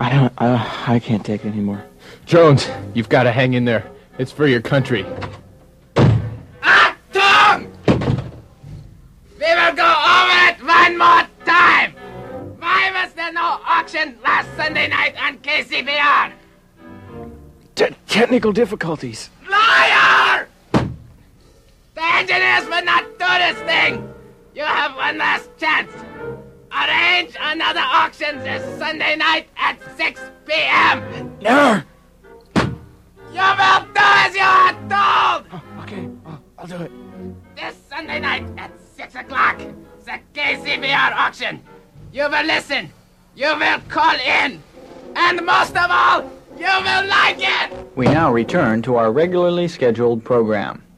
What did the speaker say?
I can't take it anymore. Jones, you've got to hang in there. It's for your country. Achtung! We will go over it one more time. Why was there no auction last Sunday night on KCBR? Technical difficulties. Liar! The engineers will not do this thing. You have one last chance. Arrange another auction this Sunday night at 6 p.m. No. You will do as you are told. Oh, okay, I'll do it. This Sunday night at 6 o'clock, the KCBR auction. You will listen. You will call in. And most of all, you will like it. We now return to our regularly scheduled program.